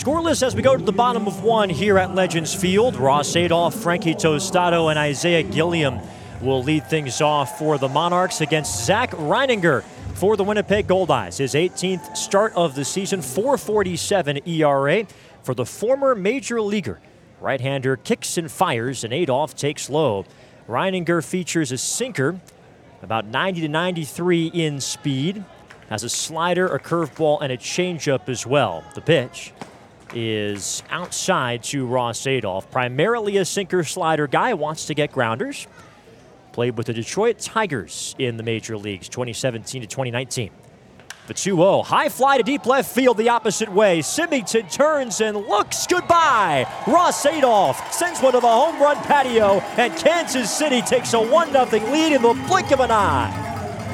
Scoreless as we go to the bottom of one here at Legends Field. Ross Adolph, Frankie Tostado, and Isaiah Gilliam will lead things off for the Monarchs against Zach Reininger for the Winnipeg Goldeyes. His 18th start of the season, 4.47 ERA for the former major leaguer. Right-hander kicks and fires, and Adolph takes low. Reininger features a sinker, about 90 to 93 in speed. Has a slider, a curveball, and a changeup as well. The pitch is outside to Ross Adolph. Primarily a sinker-slider guy, wants to get grounders. Played with the Detroit Tigers in the major leagues, 2017 to 2019. The 2-0, high fly to deep left field the opposite way. Symington turns and looks goodbye. Ross Adolph sends one to the home run patio, and Kansas City takes a 1-0 lead in the blink of an eye.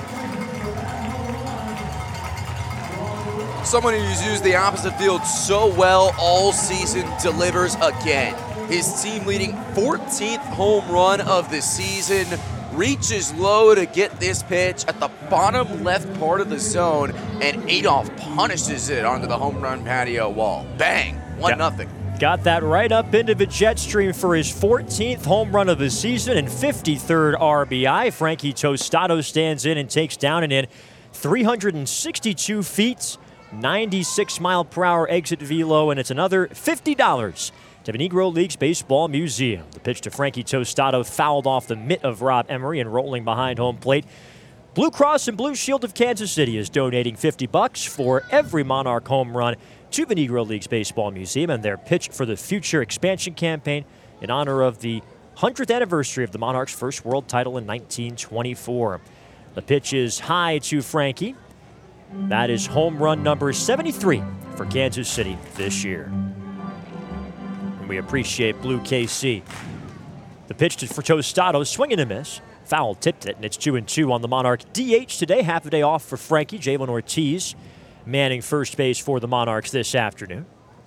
Someone who's used the opposite field so well all season delivers again. His team-leading 14th home run of the season reaches low to get this pitch at the bottom left part of the zone, and Adolph punishes it onto the home run patio wall. Bang, 1-0. Got that right up into the jet stream for his 14th home run of the season and 53rd RBI. Frankie Tostado stands in and takes down and in 362 feet. 96-mile-per-hour exit velo, and it's another $50 to the Negro Leagues Baseball Museum. The pitch to Frankie Tostado fouled off the mitt of Rob Emery and rolling behind home plate. Blue Cross and Blue Shield of Kansas City is donating $50 for every Monarch home run to the Negro Leagues Baseball Museum and their Pitch for the Future expansion campaign in honor of the 100th anniversary of the Monarchs' first world title in 1924. The pitch is high to Frankie. That is home run number 73 for Kansas City this year. And we appreciate Blue KC. The pitch for Tostado, swing and a miss. Foul tipped it, and it's 2-2 on the Monarch DH today. Half a day off for Frankie. Jalen Ortiz manning first base for the Monarchs this afternoon.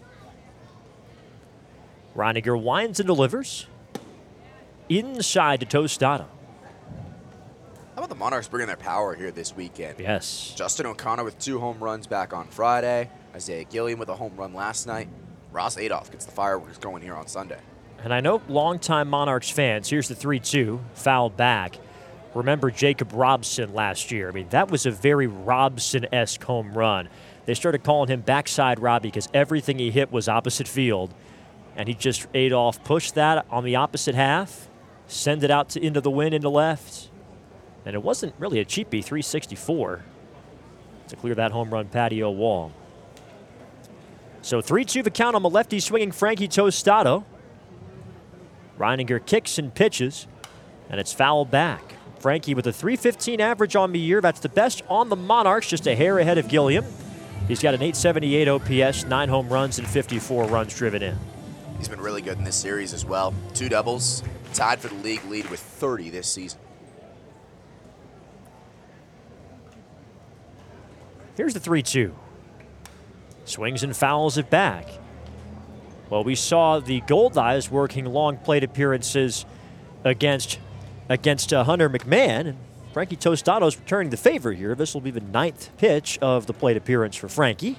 Reininger winds and delivers. Inside to Tostado. How about the Monarchs bringing their power here this weekend? Yes. Justin O'Connor with 2 home runs back on Friday. Isaiah Gilliam with a home run last night. Ross Adolph gets the fireworks going here on Sunday. And I know longtime Monarchs fans, here's the 3-2, foul back. Remember Jacob Robson last year. I mean, that was a very Robson-esque home run. They started calling him Backside Robbie because everything he hit was opposite field. And he just, Adolph pushed that on the opposite half, send it out into the wind into left. And it wasn't really a cheapie, 364, to clear that home run patio wall. So 3-2 the count on the lefty swinging Frankie Tostado. Reininger kicks and pitches, and it's fouled back. Frankie with a 315 average on the year. That's the best on the Monarchs, just a hair ahead of Gilliam. He's got an 878 OPS, 9 home runs, and 54 runs driven in. He's been really good in this series as well. 2 doubles, tied for the league lead with 30 this season. Here's the 3-2. Swings and fouls it back. Well, we saw the Goldeyes working long plate appearances against Hunter McMahon. And Frankie Tostado's returning the favor here. This will be the 9th pitch of the plate appearance for Frankie.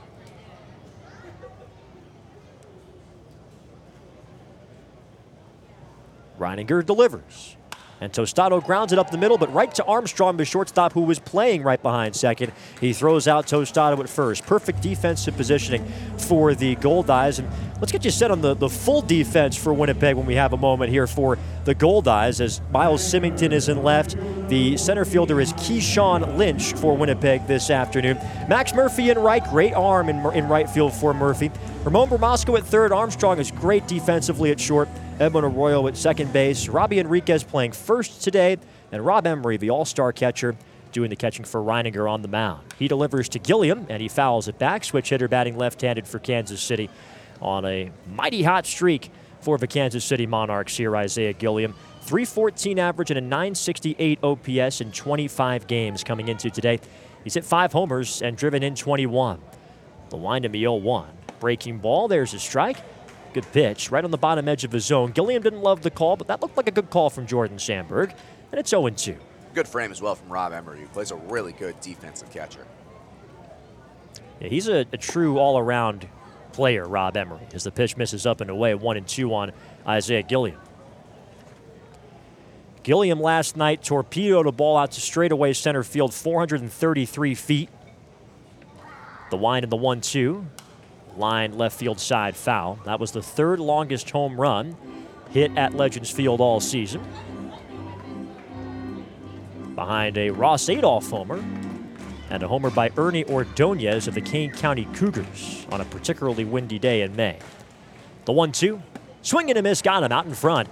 Reininger delivers. And Tostado grounds it up the middle, but right to Armstrong, the shortstop, who was playing right behind second. He throws out Tostado at first. Perfect defensive positioning for the Goldeyes. And let's get you set on the full defense for Winnipeg when we have a moment here for the Goldeyes, as Miles Symington is in left. The center fielder is Keyshawn Lynch for Winnipeg this afternoon. Max Murphy in right, great arm in right field for Murphy. Ramon Bermasco at third. Armstrong is great defensively at short. Edwin Arroyo at second base. Robbie Enriquez playing first today. And Rob Emery, the all-star catcher, doing the catching for Reininger on the mound. He delivers to Gilliam, and he fouls it back. Switch hitter batting left-handed for Kansas City on a mighty hot streak for the Kansas City Monarchs here, Isaiah Gilliam. 314 average and a 968 OPS in 25 games coming into today. He's hit 5 homers and driven in 21. The wind in the 0-1. Breaking ball, there's a strike. Good pitch, right on the bottom edge of the zone. Gilliam didn't love the call, but that looked like a good call from Jordan Sandberg, and it's 0-2. Good frame as well from Rob Emery, who plays a really good defensive catcher. Yeah, he's a true all-around player, Rob Emery, as the pitch misses up and away, 1-2 on Isaiah Gilliam. Gilliam last night torpedoed a ball out to straightaway center field, 433 feet. The wind and the 1-2. Line left field side foul. That was the third longest home run hit at Legends Field all season. Behind a Ross Adolph homer and a homer by Ernie Ordonez of the Kane County Cougars on a particularly windy day in May. The 1-2. Swing and a miss, got him out in front.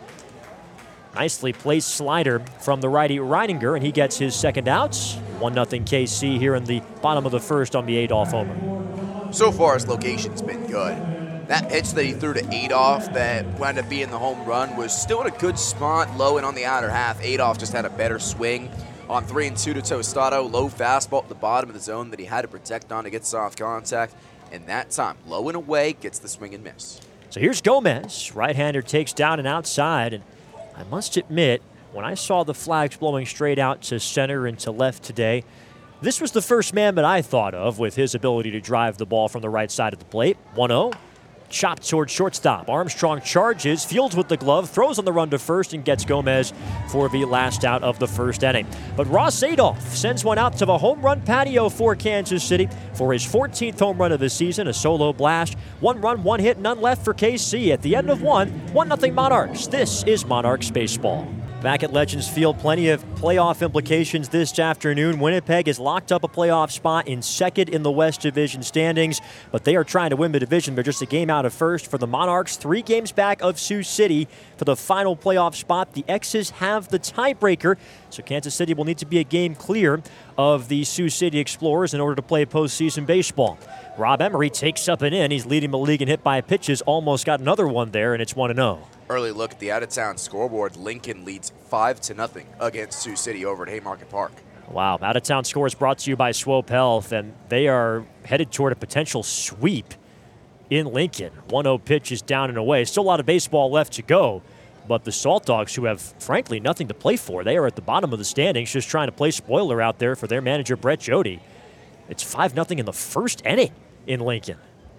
Nicely placed slider from the righty Reininger, and he gets his second out. 1-0 KC here in the bottom of the first on the Adolph homer. So far, his location's been good. That pitch that he threw to Adolph that wound up being the home run was still in a good spot, low and on the outer half. Adolph just had a better swing on 3-2 to Tostado. Low fastball at the bottom of the zone that he had to protect on to get soft contact. And that time, low and away, gets the swing and miss. So here's Gomez. Right-hander takes down and outside, and I must admit, when I saw the flags blowing straight out to center and to left today, this was the first man that I thought of with his ability to drive the ball from the right side of the plate. 1-0. Chopped towards shortstop. Armstrong charges, fields with the glove, throws on the run to first, and gets Gomez for the last out of the first inning. But Ross Adolph sends one out to the home run patio for Kansas City for his 14th home run of the season, a solo blast. 1 run, 1 hit, none left for KC. At the end of 1-0 Monarchs. This is Monarchs Baseball. Back at Legends Field, plenty of playoff implications this afternoon. Winnipeg has locked up a playoff spot in second in the West Division standings, but they are trying to win the division. They're just a game out of first for the Monarchs, 3 games back of Sioux City for the final playoff spot. The X's have the tiebreaker, so Kansas City will need to be a game clear of the Sioux City Explorers in order to play postseason baseball. Rob Emery takes up and in. He's leading the league in hit by pitches. Almost got another one there, and it's 1-0. Early look at the out-of-town scoreboard. Lincoln leads 5-0 against Sioux City over at Haymarket Park. Wow, out-of-town scores brought to you by Swope Health, and they are headed toward a potential sweep in Lincoln. 1-0 pitch is down and away. Still a lot of baseball left to go, but the Salt Dogs, who have, frankly, nothing to play for, they are at the bottom of the standings just trying to play spoiler out there for their manager, Brett Jody. It's 5-0 in the first inning in Lincoln.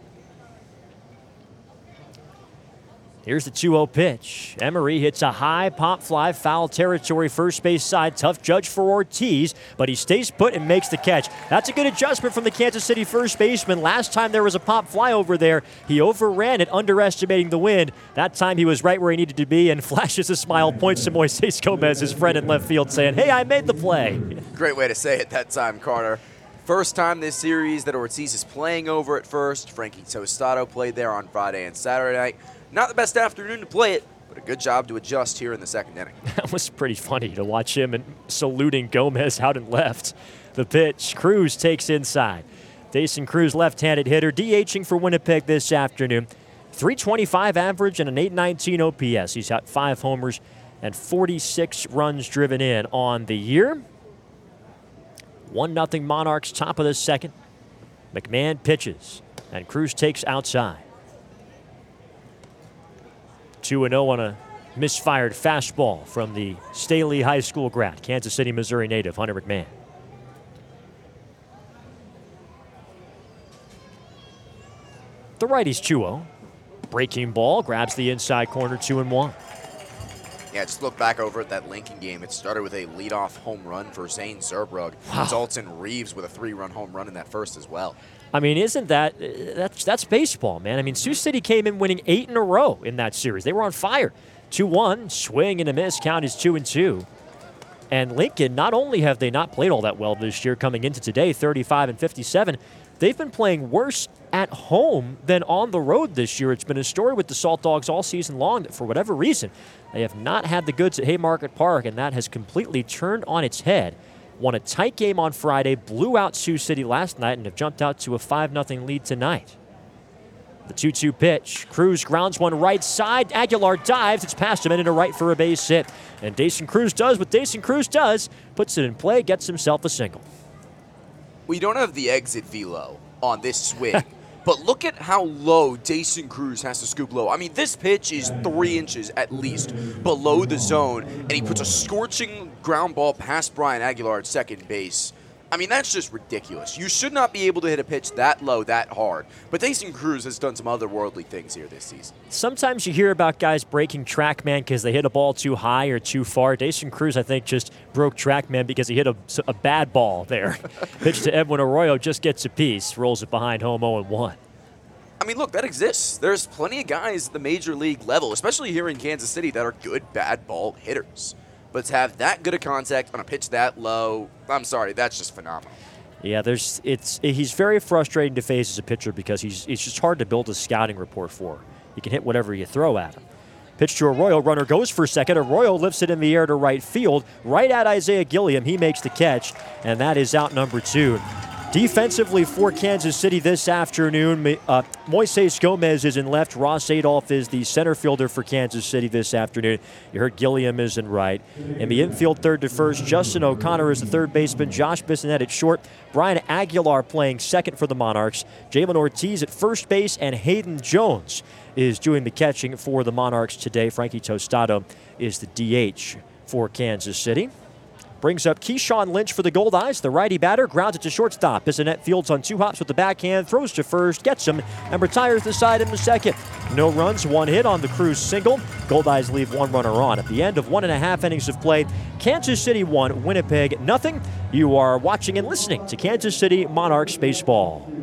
Here's the 2-0 pitch. Emery hits a high pop fly, foul territory, first base side. Tough judge for Ortiz, but he stays put and makes the catch. That's a good adjustment from the Kansas City first baseman. Last time there was a pop fly over there, he overran it, underestimating the wind. That time he was right where he needed to be and flashes a smile, points to Moises Gomez, his friend in left field, saying, "Hey, I made the play." Great way to say it that time, Carter. First time this series that Ortiz is playing over at first. Frankie Tostado played there on Friday and Saturday night. Not the best afternoon to play it, but a good job to adjust here in the second inning. That was pretty funny to watch him and saluting Gomez out and left. The pitch, Cruz takes inside. Dason Cruz, left-handed hitter, DHing for Winnipeg this afternoon. 325 average and an 819 OPS. He's got 5 homers and 46 runs driven in on the year. 1-0 Monarchs, top of the second. McMahon pitches, and Cruz takes outside. 2-0 on a misfired fastball from the Staley High School grad, Kansas City, Missouri native, Hunter McMahon. The righty's 2-0. Breaking ball, grabs the inside corner, 2-1. Yeah, just look back over at that Lincoln game. It started with a leadoff home run for Zane Zerbrug. Wow. Dalton Reeves with a 3-run home run in that first as well. I mean, isn't that's baseball, man? I mean, Sioux City came in winning 8 in a row in that series. They were on fire. 2-1, swing and a miss, count is 2-2. And Lincoln, not only have they not played all that well this year coming into today, 35-57, they've been playing worse at home than on the road this year. It's been a story with the Salt Dogs all season long that for whatever reason, they have not had the goods at Haymarket Park, and that has completely turned on its head. Won a tight game on Friday, blew out Sioux City last night, and have jumped out to a 5-0 lead tonight. The 2-2 pitch. Cruz grounds one right side. Aguilar dives. It's past him and into right for a base hit. And Dason Cruz does what Dason Cruz does. Puts it in play, gets himself a single. We don't have the exit velo on this swing. But look at how low Dason Cruz has to scoop low. I mean, this pitch is 3 inches at least below the zone, and he puts a scorching ground ball past Brian Aguilar at second base. I mean, that's just ridiculous. You should not be able to hit a pitch that low, that hard. But Dason Cruz has done some otherworldly things here this season. Sometimes you hear about guys breaking TrackMan because they hit a ball too high or too far. Dason Cruz, I think, just broke TrackMan because he hit a bad ball there. Pitch to Edwin Arroyo, just gets a piece, rolls it behind home 0-1. I mean, look, that exists. There's plenty of guys at the major league level, especially here in Kansas City, that are good bad ball hitters. But to have that good a contact on a pitch that low, I'm sorry, that's just phenomenal. Yeah, he's very frustrating to face as a pitcher because he's just hard to build a scouting report for. You can hit whatever you throw at him. Pitch to Arroyo, runner goes for second. Arroyo lifts it in the air to right field, right at Isaiah Gilliam. He makes the catch, and that is out number 2. Defensively for Kansas City this afternoon, Moises Gomez is in left. Ross Adolph is the center fielder for Kansas City this afternoon. You heard Gilliam is in right. In the infield, third to first, Justin O'Connor is the third baseman. Josh Bissonette at short. Brian Aguilar playing second for the Monarchs. Jalen Ortiz at first base, and Hayden Jones is doing the catching for the Monarchs today. Frankie Tostado is the DH for Kansas City. Brings up Keyshawn Lynch for the Gold Eyes. The righty batter grounds it to shortstop. Bissonette fields on 2 hops with the backhand, throws to first, gets him, and retires the side in the second. No runs, 1 hit on the Cruz single. Gold Eyes leave 1 runner on. At the end of 1.5 innings of play, Kansas City 1, Winnipeg 0. You are watching and listening to Kansas City Monarchs baseball.